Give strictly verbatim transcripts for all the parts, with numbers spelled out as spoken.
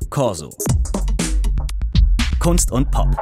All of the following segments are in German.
Corso. Kunst und Pop.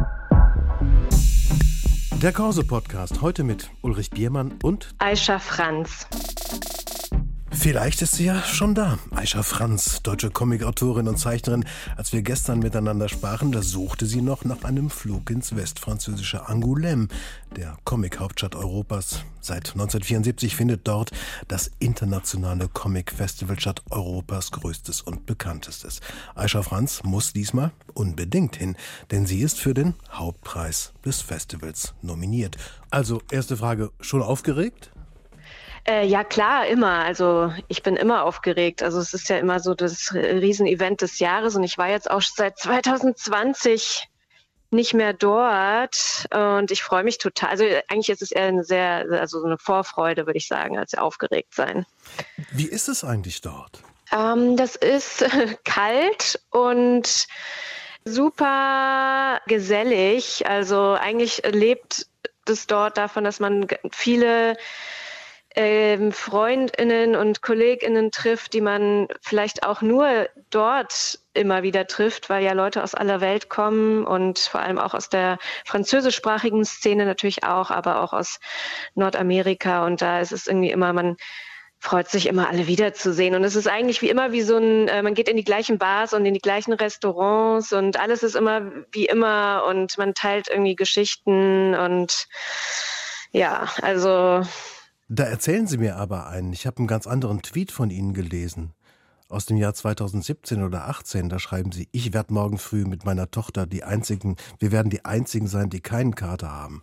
Der Corso-Podcast heute mit Ulrich Biermann und Aisha Franz. Vielleicht ist sie ja schon da. Aisha Franz, deutsche Comicautorin und Zeichnerin. Als wir gestern miteinander sprachen, da suchte sie noch nach einem Flug ins westfranzösische Angoulême, der Comic-Hauptstadt Europas. Seit neunzehnhundertvierundsiebzig findet dort das internationale Comic-Festival statt, Europas größtes und bekanntestes. Aisha Franz muss diesmal unbedingt hin, denn sie ist für den Hauptpreis des Festivals nominiert. Also, erste Frage, schon aufgeregt? Äh, ja klar, immer. Also ich bin immer aufgeregt. Also es ist ja immer so das Riesenevent des Jahres und ich war jetzt auch seit zwanzig zwanzig nicht mehr dort und ich freue mich total. Also eigentlich ist es eher eine sehr, also so eine Vorfreude, würde ich sagen, als aufgeregt sein. Wie ist es eigentlich dort? Ähm, das ist äh, kalt und super gesellig. Also eigentlich lebt es dort davon, dass man viele Ähm, Freundinnen und Kolleginnen trifft, die man vielleicht auch nur dort immer wieder trifft, weil ja Leute aus aller Welt kommen und vor allem auch aus der französischsprachigen Szene natürlich auch, aber auch aus Nordamerika. Und da ist es irgendwie immer, man freut sich immer, alle wiederzusehen. Und es ist eigentlich wie immer wie so ein, äh, man geht in die gleichen Bars und in die gleichen Restaurants und alles ist immer wie immer und man teilt irgendwie Geschichten und ja, also... Da erzählen Sie mir aber einen. Ich habe einen ganz anderen Tweet von Ihnen gelesen. Aus dem Jahr zweitausendsiebzehn oder achtzehn. Da schreiben Sie, ich werde morgen früh mit meiner Tochter die einzigen, wir werden die einzigen sein, die keinen Kater haben.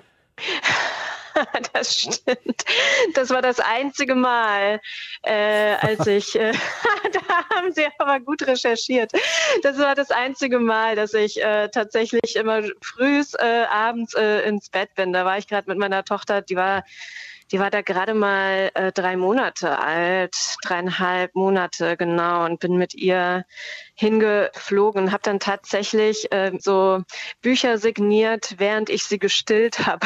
Das stimmt. Das war das einzige Mal, äh, als ich, äh, da haben Sie aber gut recherchiert. Das war das einzige Mal, dass ich äh, tatsächlich immer früh äh, abends äh, ins Bett bin. Da war ich gerade mit meiner Tochter, die war Die war da gerade mal äh, drei Monate alt, dreieinhalb Monate genau, und bin mit ihr hingeflogen und habe dann tatsächlich äh, so Bücher signiert, während ich sie gestillt habe.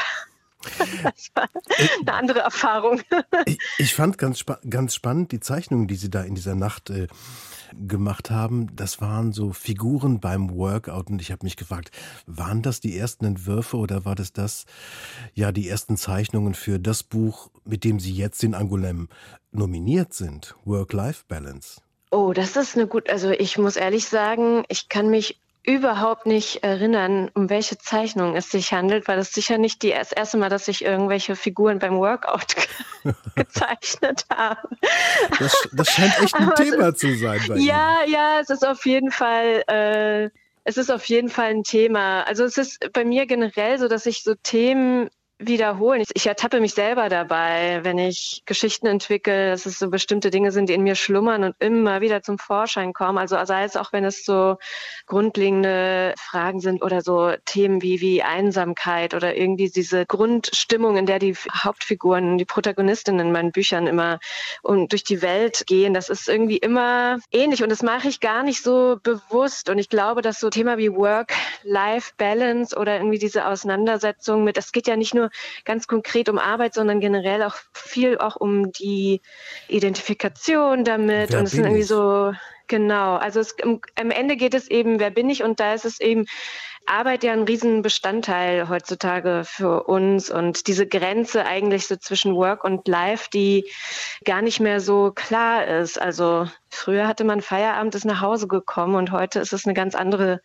Das war eine andere Erfahrung. Ich, ich fand ganz, spa- ganz spannend die Zeichnungen, die Sie da in dieser Nacht äh, gemacht haben. Das waren so Figuren beim Workout und ich habe mich gefragt, waren das die ersten Entwürfe oder war das das, ja, die ersten Zeichnungen für das Buch, mit dem Sie jetzt in Angoulême nominiert sind, Work-Life-Balance? Oh, das ist eine gut, also ich muss ehrlich sagen, ich kann mich überhaupt nicht erinnern, um welche Zeichnung es sich handelt, weil das sicher nicht die, das erste Mal, dass ich irgendwelche Figuren beim Workout ge- gezeichnet habe. Das, das scheint echt ein Aber Thema es, zu sein bei Ihnen. ja, ja, es ist auf jeden Fall, äh, es ist auf jeden Fall ein Thema. Also es ist bei mir generell so, dass ich so Themen wiederholen. Ich, ich ertappe mich selber dabei, wenn ich Geschichten entwickle, dass es so bestimmte Dinge sind, die in mir schlummern und immer wieder zum Vorschein kommen. Also sei es auch, wenn es so grundlegende Fragen sind oder so Themen wie, wie Einsamkeit oder irgendwie diese Grundstimmung, in der die Hauptfiguren, die Protagonistinnen in meinen Büchern immer um, durch die Welt gehen. Das ist irgendwie immer ähnlich und das mache ich gar nicht so bewusst. Und ich glaube, dass so Thema wie Work-Life-Balance oder irgendwie diese Auseinandersetzung mit, das geht ja nicht nur ganz konkret um Arbeit, sondern generell auch viel auch um die Identifikation damit. Wer und es bin sind irgendwie ich? so, genau, also es, am Ende geht es eben, wer bin ich? Und da ist es eben Arbeit ja ein Riesenbestandteil heutzutage für uns und diese Grenze eigentlich so zwischen Work und Life, die gar nicht mehr so klar ist. Also früher hatte man Feierabend, ist nach Hause gekommen und heute ist es eine ganz andere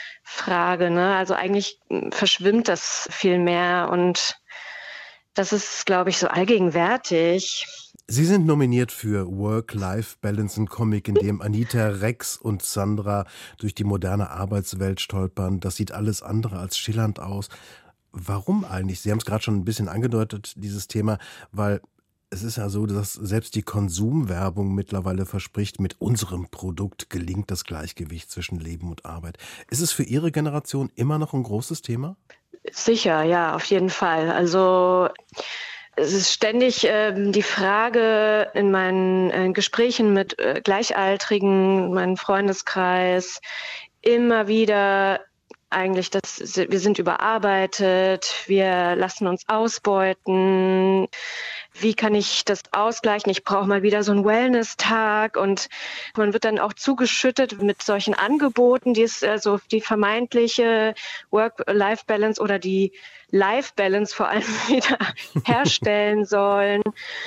Frage, ne? Also eigentlich verschwimmt das viel mehr und das ist, glaube ich, so allgegenwärtig. Sie sind nominiert für Work-Life-Balance, ein Comic, in dem Anita, Rex und Sandra durch die moderne Arbeitswelt stolpern. Das sieht alles andere als schillernd aus. Warum eigentlich? Sie haben es gerade schon ein bisschen angedeutet, dieses Thema, weil es ist ja so, dass selbst die Konsumwerbung mittlerweile verspricht, mit unserem Produkt gelingt das Gleichgewicht zwischen Leben und Arbeit. Ist es für Ihre Generation immer noch ein großes Thema? Sicher, ja, auf jeden Fall. Also es ist ständig ähm, die Frage in meinen äh, Gesprächen mit äh, Gleichaltrigen, meinem Freundeskreis, immer wieder eigentlich, dass wir sind überarbeitet, wir lassen uns ausbeuten, wie kann ich das ausgleichen? Ich brauche mal wieder so einen Wellness-Tag und man wird dann auch zugeschüttet mit solchen Angeboten, die es also die vermeintliche Work-Life-Balance oder die Life-Balance vor allem wieder herstellen sollen.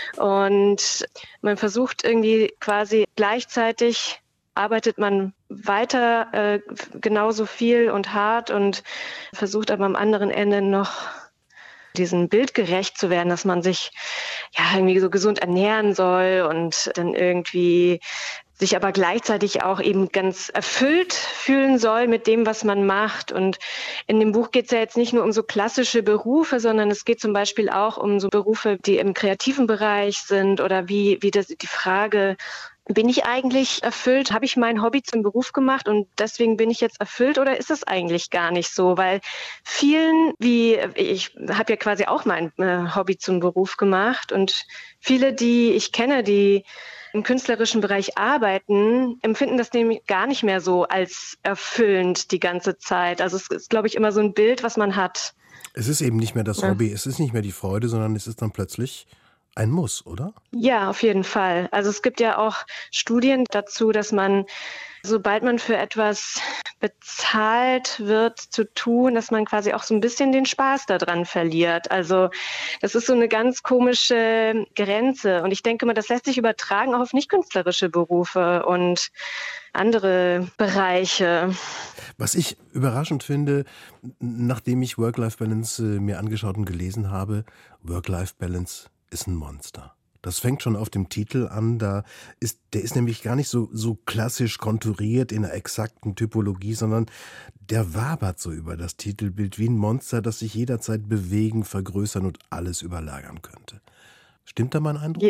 Und man versucht irgendwie quasi gleichzeitig arbeitet man weiter äh, genauso viel und hart und versucht aber am anderen Ende noch diesem Bild gerecht zu werden, dass man sich ja irgendwie so gesund ernähren soll und dann irgendwie sich aber gleichzeitig auch eben ganz erfüllt fühlen soll mit dem, was man macht. Und in dem Buch geht es ja jetzt nicht nur um so klassische Berufe, sondern es geht zum Beispiel auch um so Berufe, die im kreativen Bereich sind oder wie, wie das, die Frage, bin ich eigentlich erfüllt? Habe ich mein Hobby zum Beruf gemacht und deswegen bin ich jetzt erfüllt oder ist es eigentlich gar nicht so? Weil vielen, wie ich habe ja quasi auch mein äh, Hobby zum Beruf gemacht und viele, die ich kenne, die im künstlerischen Bereich arbeiten, empfinden das nämlich gar nicht mehr so als erfüllend die ganze Zeit. Also es ist, glaube ich, immer so ein Bild, was man hat. Es ist eben nicht mehr das Hobby, ja. Es ist nicht mehr die Freude, sondern es ist dann plötzlich ein Muss, oder? Ja, auf jeden Fall. Also es gibt ja auch Studien dazu, dass man, sobald man für etwas bezahlt wird zu tun, dass man quasi auch so ein bisschen den Spaß daran verliert. Also das ist so eine ganz komische Grenze. Und ich denke mal, das lässt sich übertragen auch auf nicht-künstlerische Berufe und andere Bereiche. Was ich überraschend finde, nachdem ich Work-Life-Balance äh, mir angeschaut und gelesen habe, Work-Life-Balance ist ein Monster. Das fängt schon auf dem Titel an, da ist, der ist nämlich gar nicht so, so klassisch konturiert in einer exakten Typologie, sondern der wabert so über das Titelbild wie ein Monster, das sich jederzeit bewegen, vergrößern und alles überlagern könnte. Stimmt da mein Eindruck? Je-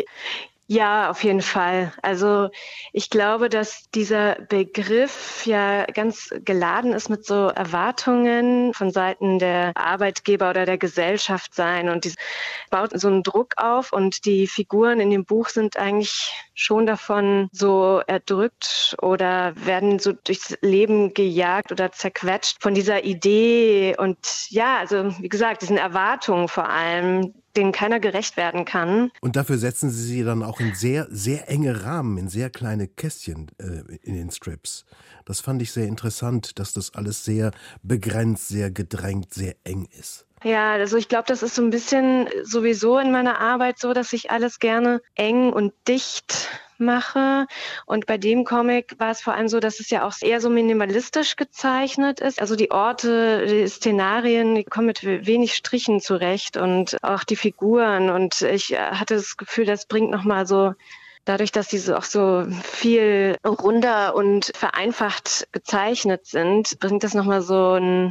Ja, auf jeden Fall. Also ich glaube, dass dieser Begriff ja ganz geladen ist mit so Erwartungen von Seiten der Arbeitgeber oder der Gesellschaft sein und die baut so einen Druck auf und die Figuren in dem Buch sind eigentlich schon davon so erdrückt oder werden so durchs Leben gejagt oder zerquetscht von dieser Idee und ja, also wie gesagt, diesen Erwartungen vor allem, denen keiner gerecht werden kann. Und dafür setzen Sie sie dann auch in sehr, sehr enge Rahmen, in sehr kleine Kästchen äh, in den Strips. Das fand ich sehr interessant, dass das alles sehr begrenzt, sehr gedrängt, sehr eng ist. Ja, also ich glaube, das ist so ein bisschen sowieso in meiner Arbeit so, dass ich alles gerne eng und dicht mache. Und bei dem Comic war es vor allem so, dass es ja auch eher so minimalistisch gezeichnet ist. Also die Orte, die Szenarien, die kommen mit wenig Strichen zurecht und auch die Figuren. Und ich hatte das Gefühl, das bringt nochmal so, dadurch, dass diese auch so viel runder und vereinfacht gezeichnet sind, bringt das nochmal so ein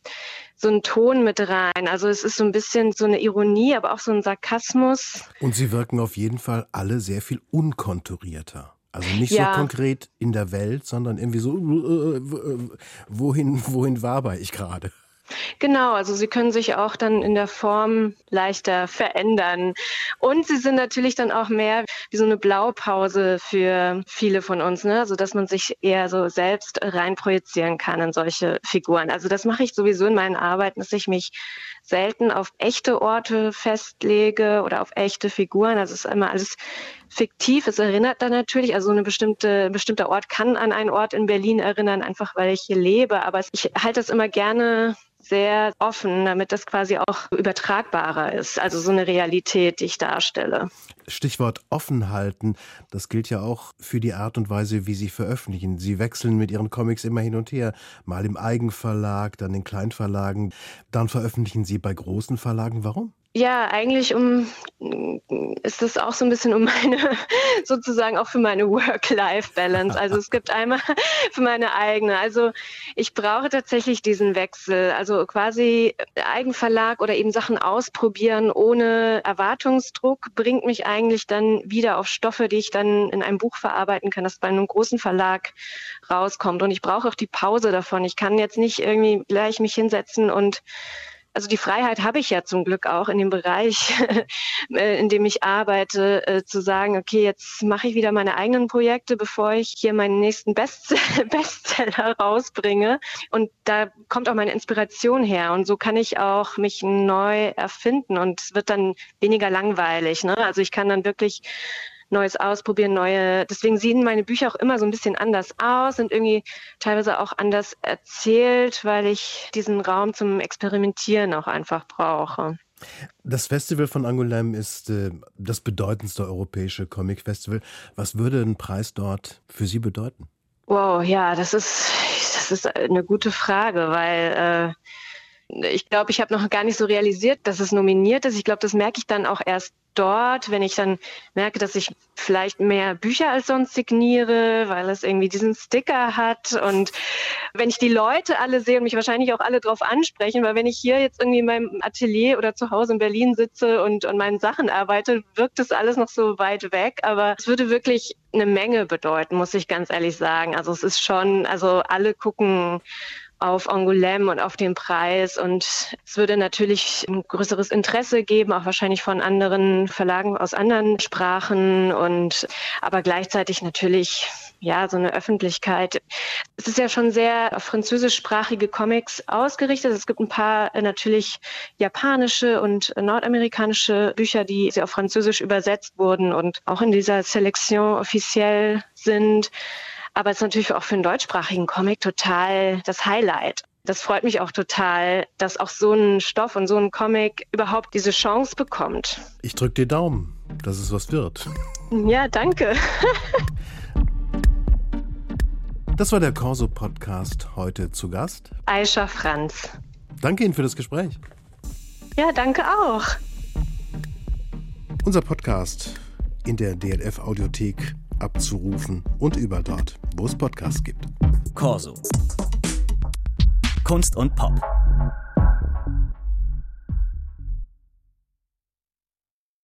so einen Ton mit rein. Also es ist so ein bisschen so eine Ironie, aber auch so ein Sarkasmus. Und sie wirken auf jeden Fall alle sehr viel unkonturierter. Also nicht ja. so konkret in der Welt, sondern irgendwie so, äh, wohin, wohin war ich gerade? Genau, also sie können sich auch dann in der Form leichter verändern. Und sie sind natürlich dann auch mehr wie so eine Blaupause für viele von uns, ne? Also dass man sich eher so selbst reinprojizieren kann in solche Figuren. Also das mache ich sowieso in meinen Arbeiten, dass ich mich selten auf echte Orte festlege oder auf echte Figuren. Also es ist immer alles fiktiv. Es erinnert dann natürlich, also eine bestimmte, ein bestimmter Ort kann an einen Ort in Berlin erinnern, einfach weil ich hier lebe. Aber ich halte das immer gerne sehr offen, damit das quasi auch übertragbarer ist. Also so eine Realität, die ich darstelle. Stichwort offen halten, das gilt ja auch für die Art und Weise, wie Sie veröffentlichen. Sie wechseln mit Ihren Comics immer hin und her. Mal im Eigenverlag, dann in Kleinverlagen. Dann veröffentlichen Sie bei großen Verlagen. Warum? Ja, eigentlich um ist das auch so ein bisschen um meine, sozusagen auch für meine Work-Life-Balance. Also es gibt einmal für meine eigene. Also ich brauche tatsächlich diesen Wechsel. Also quasi Eigenverlag oder eben Sachen ausprobieren ohne Erwartungsdruck bringt mich eigentlich dann wieder auf Stoffe, die ich dann in einem Buch verarbeiten kann, das bei einem großen Verlag rauskommt. Und ich brauche auch die Pause davon. Ich kann jetzt nicht irgendwie gleich mich hinsetzen und also die Freiheit habe ich ja zum Glück auch in dem Bereich, in dem ich arbeite, zu sagen, okay, jetzt mache ich wieder meine eigenen Projekte, bevor ich hier meinen nächsten Best- Bestseller rausbringe. Und da kommt auch meine Inspiration her. Und so kann ich auch mich neu erfinden und es wird dann weniger langweilig, ne? Also ich kann dann wirklich Neues ausprobieren, neue, deswegen sehen meine Bücher auch immer so ein bisschen anders aus, sind irgendwie teilweise auch anders erzählt, weil ich diesen Raum zum Experimentieren auch einfach brauche. Das Festival von Angoulême ist äh, das bedeutendste europäische Comic-Festival. Was würde ein Preis dort für Sie bedeuten? Wow, ja, das ist, das ist eine gute Frage, weil äh, ich glaube, ich habe noch gar nicht so realisiert, dass es nominiert ist. Ich glaube, das merke ich dann auch erst dort, wenn ich dann merke, dass ich vielleicht mehr Bücher als sonst signiere, weil es irgendwie diesen Sticker hat und wenn ich die Leute alle sehe und mich wahrscheinlich auch alle drauf ansprechen, weil wenn ich hier jetzt irgendwie in meinem Atelier oder zu Hause in Berlin sitze und an meinen Sachen arbeite, wirkt das alles noch so weit weg, aber es würde wirklich eine Menge bedeuten, muss ich ganz ehrlich sagen. Also es ist schon, also alle gucken auf Angoulême und auf den Preis und es würde natürlich ein größeres Interesse geben, auch wahrscheinlich von anderen Verlagen aus anderen Sprachen und aber gleichzeitig natürlich ja so eine Öffentlichkeit. Es ist ja schon sehr auf französischsprachige Comics ausgerichtet. Es gibt ein paar äh, natürlich japanische und nordamerikanische Bücher, die auf Französisch übersetzt wurden und auch in dieser Selection offiziell sind. Aber es ist natürlich auch für einen deutschsprachigen Comic total das Highlight. Das freut mich auch total, dass auch so ein Stoff und so ein Comic überhaupt diese Chance bekommt. Ich drücke dir Daumen, dass es was wird. Ja, danke. Das war der Corso-Podcast. Heute zu Gast Aisha Franz. Danke Ihnen für das Gespräch. Ja, danke auch. Unser Podcast in der D L F-Audiothek abzurufen und überall dort, wo es Podcasts gibt. Corso. Kunst und Pop.